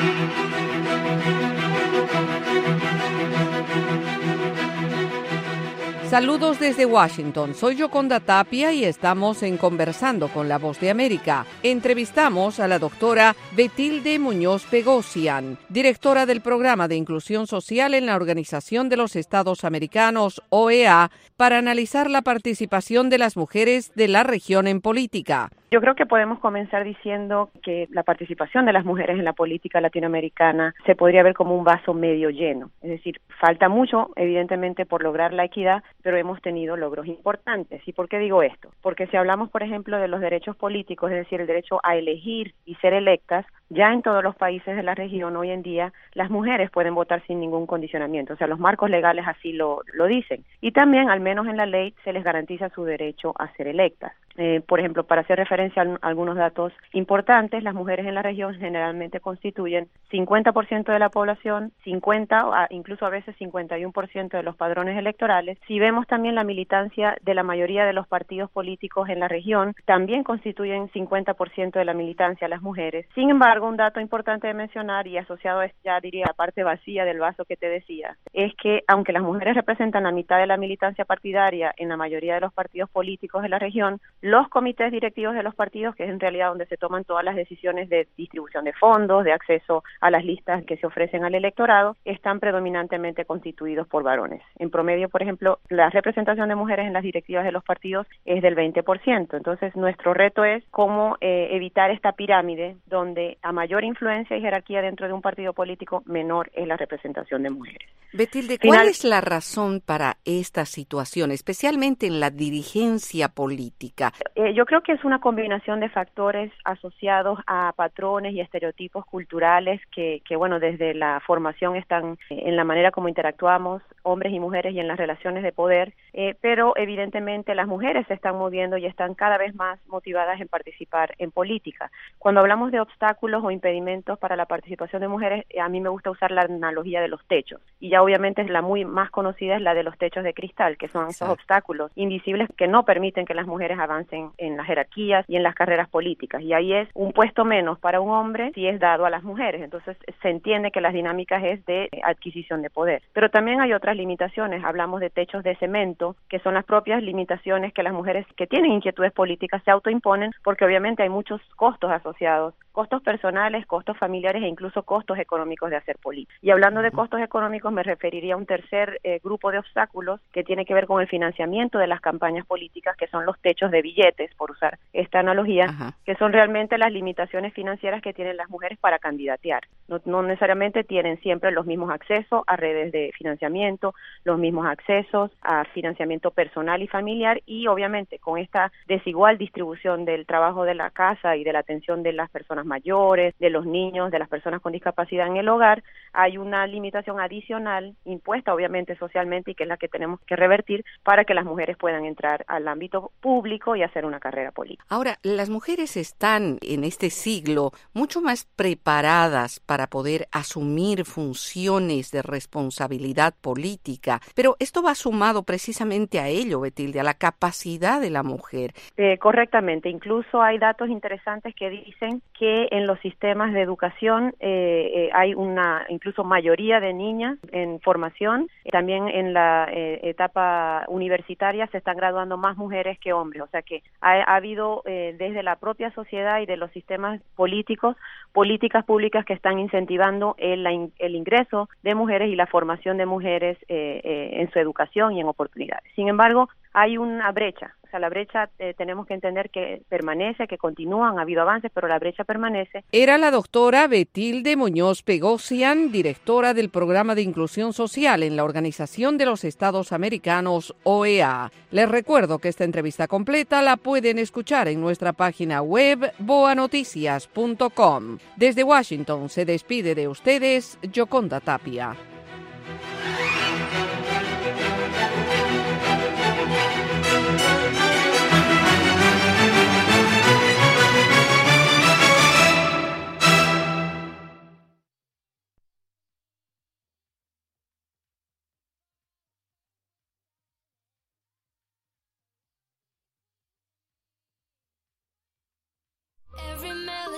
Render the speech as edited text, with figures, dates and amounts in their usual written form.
Saludos desde Washington, soy Yoconda Tapia y estamos en Conversando con la Voz de América. Entrevistamos a la doctora Betilde Muñoz Pegosian, directora del Programa de Inclusión Social en la Organización de los Estados Americanos, OEA, para analizar la participación de las mujeres de la región en política. Yo creo que podemos comenzar diciendo que la participación de las mujeres en la política latinoamericana se podría ver como un vaso medio lleno. Es decir, falta mucho, evidentemente, por lograr la equidad, pero hemos tenido logros importantes. ¿Y por qué digo esto? Porque si hablamos, por ejemplo, de los derechos políticos, es decir, el derecho a elegir y ser electas, ya en todos los países de la región hoy en día las mujeres pueden votar sin ningún condicionamiento, o sea, los marcos legales así lo dicen. Y también, al menos en la ley, se les garantiza su derecho a ser electas. Por ejemplo, para hacer referencia a algunos datos importantes, las mujeres en la región generalmente constituyen 50% de la población, 50%, incluso a veces 51% de los padrones electorales. Si vemos también la militancia de la mayoría de los partidos políticos en la región, también constituyen 50% de la militancia las mujeres. Sin embargo, un dato importante de mencionar y asociado a, ya diría, la parte vacía del vaso que te decía, es que aunque las mujeres representan la mitad de la militancia partidaria en la mayoría de los partidos políticos de la región, los comités directivos de los partidos, que es en realidad donde se toman todas las decisiones de distribución de fondos, de acceso a las listas que se ofrecen al electorado, están predominantemente constituidos por varones. En promedio, por ejemplo, la representación de mujeres en las directivas de los partidos es del 20%. Entonces, nuestro reto es cómo evitar esta pirámide donde a mayor influencia y jerarquía dentro de un partido político, menor es la representación de mujeres. Betilde, ¿cuál es la razón para esta situación, especialmente en la dirigencia política? Yo creo que es una combinación de factores asociados a patrones y estereotipos culturales que bueno, desde la formación están en la manera como interactuamos hombres y mujeres y en las relaciones de poder, pero evidentemente las mujeres se están moviendo y están cada vez más motivadas en participar en política. Cuando hablamos de obstáculos o impedimentos para la participación de mujeres, a mí me gusta usar la analogía de los techos, y ya obviamente la muy más conocida es la de los techos de cristal, que son esos obstáculos invisibles que no permiten que las mujeres avancen en las jerarquías y en las carreras políticas, y ahí es un puesto menos para un hombre si es dado a las mujeres. Entonces se entiende que las dinámicas es de adquisición de poder, pero también hay otras limitaciones. Hablamos de techos de cemento, que son las propias limitaciones que las mujeres que tienen inquietudes políticas se autoimponen, porque obviamente hay muchos costos asociados, costos personales, costos familiares e incluso costos económicos de hacer política. Y hablando de costos económicos, me referiría a un tercer grupo de obstáculos que tiene que ver con el financiamiento de las campañas políticas, que son los techos de billetes, por usar esta analogía, que son realmente las limitaciones financieras que tienen las mujeres para candidatear. No necesariamente tienen siempre los mismos accesos a redes de financiamiento, los mismos accesos a financiamiento personal y familiar, y obviamente con esta desigual distribución del trabajo de la casa y de la atención de las personas mayores, de los niños, de las personas con discapacidad en el hogar, hay una limitación adicional impuesta obviamente socialmente y que es la que tenemos que revertir para que las mujeres puedan entrar al ámbito público y hacer una carrera política. Ahora, las mujeres están en este siglo mucho más preparadas para poder asumir funciones de responsabilidad política, pero esto va sumado precisamente a ello, Betilde, a la capacidad de la mujer. Correctamente, incluso hay datos interesantes que dicen que en los sistemas de educación hay una incluso mayoría de niñas en formación, también en la etapa universitaria se están graduando más mujeres que hombres, o sea que ha habido desde la propia sociedad y de los sistemas políticos, políticas públicas que están incentivando el ingreso de mujeres y la formación de mujeres en su educación y en oportunidades. Sin embargo, hay una brecha, o sea, la brecha tenemos que entender que permanece, que continúan, ha habido avances, pero la brecha permanece. Era la doctora Betilde Muñoz Pegosian, directora del Programa de Inclusión Social en la Organización de los Estados Americanos, OEA. Les recuerdo que esta entrevista completa la pueden escuchar en nuestra página web boanoticias.com. Desde Washington se despide de ustedes Yoconda Tapia.